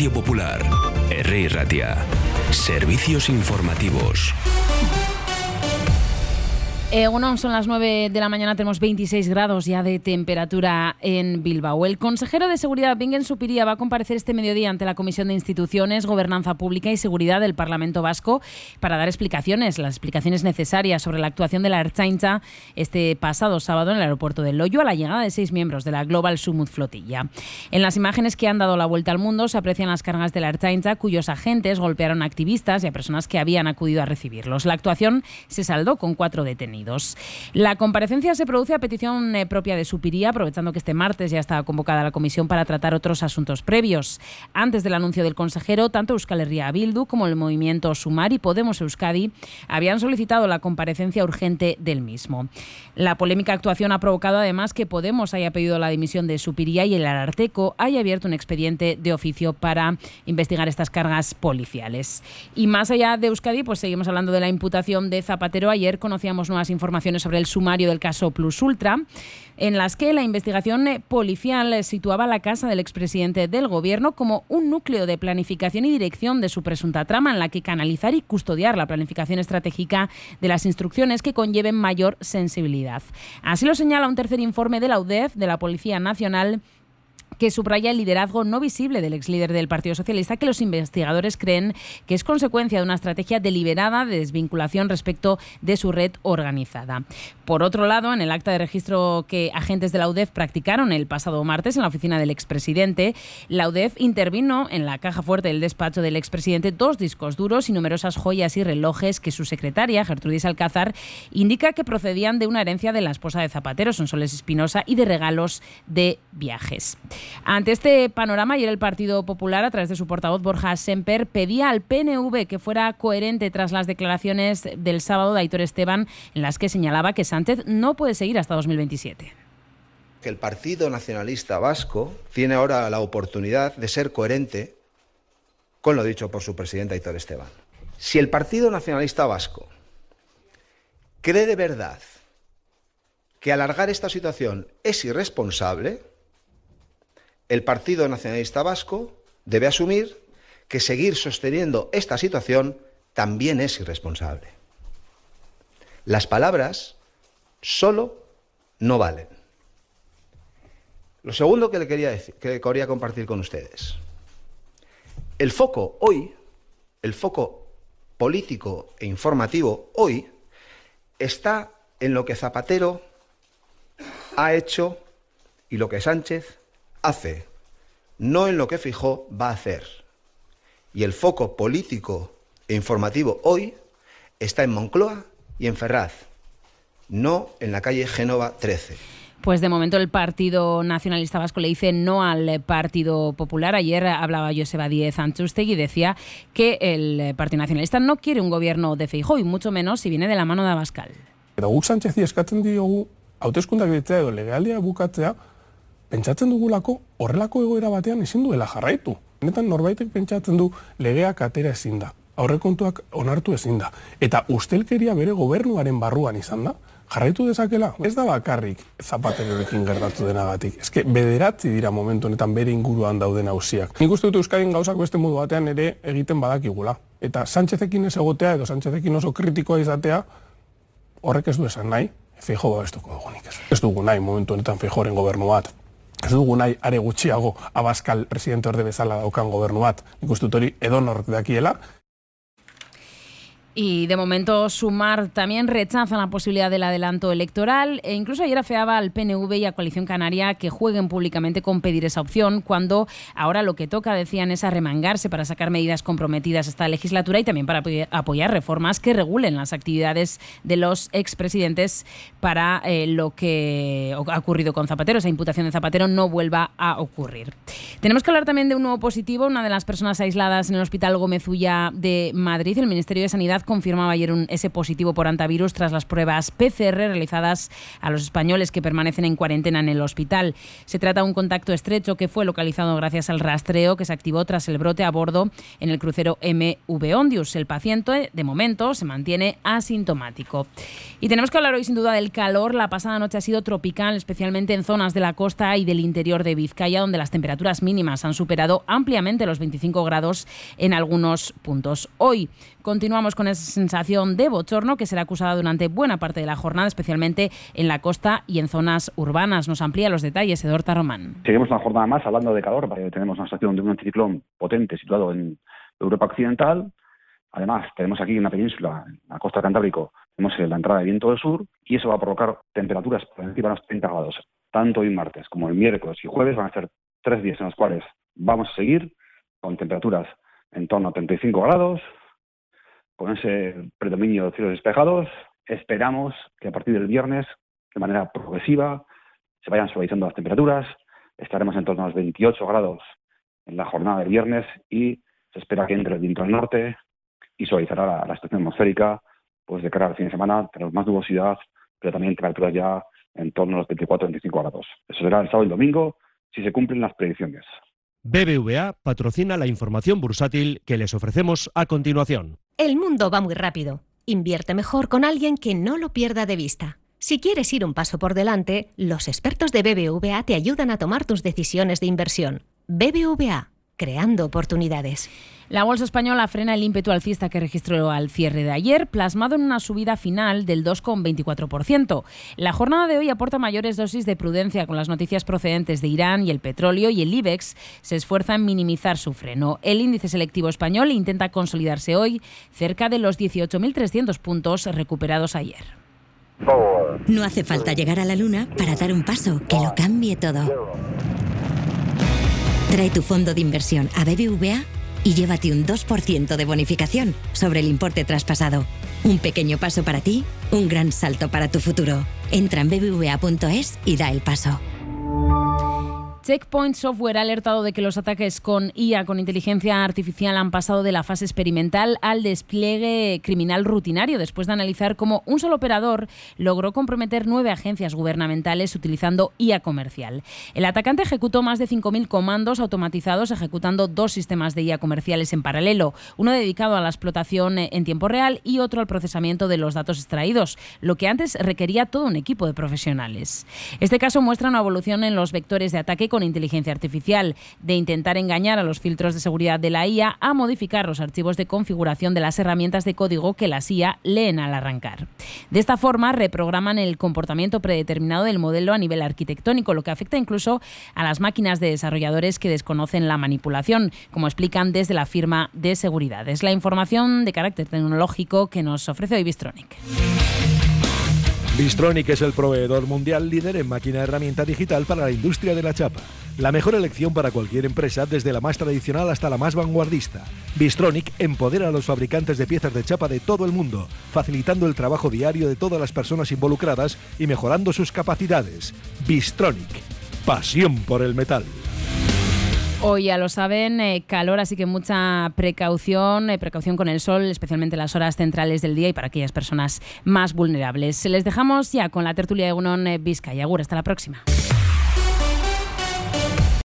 Radio Popular, Herri Ratia. Servicios informativos. Son las 9 de la mañana, tenemos 26 grados ya de temperatura en Bilbao. El consejero de Seguridad, Bingen Zupiria, va a comparecer este mediodía ante la Comisión de Instituciones, Gobernanza Pública y Seguridad del Parlamento Vasco para dar las explicaciones necesarias sobre la actuación de la Ertzaintza este pasado sábado en el aeropuerto de Loiu a la llegada de 6 miembros de la Global Summit Flotilla. En las imágenes que han dado la vuelta al mundo se aprecian las cargas de la Ertzaintza, cuyos agentes golpearon a activistas y a personas que habían acudido a recibirlos. La actuación se saldó con 4 detenidos. La comparecencia se produce a petición propia de Zupiria, aprovechando que este martes ya estaba convocada la comisión para tratar otros asuntos previos. Antes del anuncio del consejero, tanto Euskal Herria Bildu como el movimiento Sumar y Podemos Euskadi habían solicitado la comparecencia urgente del mismo. La polémica actuación ha provocado además que Podemos haya pedido la dimisión de Zupiria y el Ararteko haya abierto un expediente de oficio para investigar estas cargas policiales. Y más allá de Euskadi, pues seguimos hablando de la imputación de Zapatero. Ayer conocíamos nuevas informaciones sobre el sumario del caso Plus Ultra, en las que la investigación policial situaba la casa del expresidente del Gobierno como un núcleo de planificación y dirección de su presunta trama, en la que canalizar y custodiar la planificación estratégica de las instrucciones que conlleven mayor sensibilidad. Así lo señala un tercer informe de la UDEF, de la Policía Nacional, que subraya el liderazgo no visible del exlíder del Partido Socialista, que los investigadores creen que es consecuencia de una estrategia deliberada de desvinculación respecto de su red organizada. Por otro lado, en el acta de registro que agentes de la UDEF practicaron el pasado martes en la oficina del expresidente, la UDEF intervino en la caja fuerte del despacho del expresidente 2 discos duros y numerosas joyas y relojes que su secretaria, Gertrudis Alcázar, indica que procedían de una herencia de la esposa de Zapatero, Sonsoles Espinosa, y de regalos de viajes. Ante este panorama, ayer el Partido Popular, a través de su portavoz Borja Semper, pedía al PNV que fuera coherente tras las declaraciones del sábado de Aitor Esteban, en las que señalaba que Sánchez no puede seguir hasta 2027. Que el Partido Nacionalista Vasco tiene ahora la oportunidad de ser coherente con lo dicho por su presidente Aitor Esteban. Si el Partido Nacionalista Vasco cree de verdad que alargar esta situación es irresponsable, el Partido Nacionalista Vasco debe asumir que seguir sosteniendo esta situación también es irresponsable. Las palabras solo no valen. Lo segundo que le quería decir, que quería compartir con ustedes. El foco hoy, el foco político e informativo hoy, está en lo que Zapatero ha hecho y lo que Sánchez hace, no en lo que Feijóo va a hacer. Y el foco político e informativo hoy está en Moncloa y en Ferraz, no en la calle Génova 13. Pues de momento el Partido Nacionalista Vasco le dice no al Partido Popular. Ayer hablaba Joseba Díez Antxustegi y decía que el Partido Nacionalista no quiere un gobierno de Feijóo, y mucho menos si viene de la mano de Abascal. Eta guk Sánchezi eskatzen diogu hauteskundeak betea edo legealdia bukatzea, pentsatzen dugulako horrelako egoera batean ezin duela jarraitu. Benetan norbaitek pentsatzen du legeak atera ezin da, aurrekontuak onartu ezin da, eta ustelkeria bere gobernuaren barruan izan da, jarraitu dezakela. Ez da bakarrik Zapaterorekin gertatu denagatik. Eske bederatzi dira momentu honetan bere inguruan dauden auziak. Nik uste dut Euskadin gauzak beste modu batean ere egiten badakigula. Eta Sánchezekin ez egotea edo Sánchezekin oso kritikoa izatea, horrek ez du esan nahi, Feijóo babestuko dugunik ez. Ez dugu nahi momentu honetan Feijóoren gobernu bat. Ez dugu nahi are gutxiago Abascal presidente orde bezala daukan gobernu bat. Nik uste dut hori edonork dakiela. Y de momento Sumar también rechaza la posibilidad del adelanto electoral e incluso ayer afeaba al PNV y a Coalición Canaria que jueguen públicamente con pedir esa opción, cuando ahora lo que toca, decían, es arremangarse para sacar medidas comprometidas esta legislatura y también para apoyar reformas que regulen las actividades de los expresidentes para lo que ha ocurrido con Zapatero, esa imputación de Zapatero, no vuelva a ocurrir. Tenemos que hablar también de un nuevo positivo, una de las personas aisladas en el Hospital Gómez Ulla de Madrid. El Ministerio de Sanidad confirmaba ayer ese positivo por hantavirus tras las pruebas PCR realizadas a los españoles que permanecen en cuarentena en el hospital. Se trata de un contacto estrecho que fue localizado gracias al rastreo que se activó tras el brote a bordo en el crucero MV Ondius. El paciente, de momento, se mantiene asintomático. Y tenemos que hablar hoy sin duda del calor. La pasada noche ha sido tropical, especialmente en zonas de la costa y del interior de Vizcaya, donde las temperaturas mínimas han superado ampliamente los 25 grados en algunos puntos. Hoy continuamos con esa sensación de bochorno que será acusada durante buena parte de la jornada, especialmente en la costa y en zonas urbanas. Nos amplía los detalles Eduardo Román. Seguimos una jornada más hablando de calor. Tenemos una situación de un anticiclón potente situado en Europa Occidental. Además, tenemos aquí una península, en la costa cantábrico, tenemos la entrada de viento del sur y eso va a provocar temperaturas por encima de los 30 grados. Tanto hoy martes como el miércoles y jueves van a ser 3 días en los cuales vamos a seguir con temperaturas en torno a 35 grados, con ese predominio de cielos despejados. Esperamos que a partir del viernes, de manera progresiva, se vayan suavizando las temperaturas. Estaremos en torno a los 28 grados en la jornada del viernes y se espera que entre el viento del norte y suavizará la situación atmosférica. Pues de cara al fin de semana tenemos más nubosidad, pero también temperaturas ya en torno a los 24-25 grados. Eso será el sábado y el domingo si se cumplen las predicciones. BBVA patrocina la información bursátil que les ofrecemos a continuación. El mundo va muy rápido. Invierte mejor con alguien que no lo pierda de vista. Si quieres ir un paso por delante, los expertos de BBVA te ayudan a tomar tus decisiones de inversión. BBVA, creando oportunidades. La bolsa española frena el ímpetu alcista que registró al cierre de ayer, plasmado en una subida final del 2,24%. La jornada de hoy aporta mayores dosis de prudencia con las noticias procedentes de Irán y el petróleo, y el IBEX se esfuerza en minimizar su freno. El índice selectivo español intenta consolidarse hoy cerca de los 18.300 puntos recuperados ayer. No hace falta llegar a la luna para dar un paso que lo cambie todo. Trae tu fondo de inversión a BBVA y llévate un 2% de bonificación sobre el importe traspasado. Un pequeño paso para ti, un gran salto para tu futuro. Entra en bbva.es y da el paso. Checkpoint Software ha alertado de que los ataques con IA, con inteligencia artificial, han pasado de la fase experimental al despliegue criminal rutinario, después de analizar cómo un solo operador logró comprometer 9 agencias gubernamentales utilizando IA comercial. El atacante ejecutó más de 5.000 comandos automatizados, ejecutando 2 sistemas de IA comerciales en paralelo, uno dedicado a la explotación en tiempo real y otro al procesamiento de los datos extraídos, lo que antes requería todo un equipo de profesionales. Este caso muestra una evolución en los vectores de ataque con inteligencia artificial, de intentar engañar a los filtros de seguridad de la IA a modificar los archivos de configuración de las herramientas de código que las IA leen al arrancar. De esta forma reprograman el comportamiento predeterminado del modelo a nivel arquitectónico, lo que afecta incluso a las máquinas de desarrolladores que desconocen la manipulación, como explican desde la firma de seguridad. Es la información de carácter tecnológico que nos ofrece hoy Bystronic. Bystronic es el proveedor mundial líder en máquina herramienta digital para la industria de la chapa. La mejor elección para cualquier empresa, desde la más tradicional hasta la más vanguardista. Bystronic empodera a los fabricantes de piezas de chapa de todo el mundo, facilitando el trabajo diario de todas las personas involucradas y mejorando sus capacidades. Bystronic, pasión por el metal. Hoy ya lo saben, calor, así que mucha precaución con el sol, especialmente en las horas centrales del día y para aquellas personas más vulnerables. Les dejamos ya con la tertulia de Egunon Vizcaya. Agur, hasta la próxima.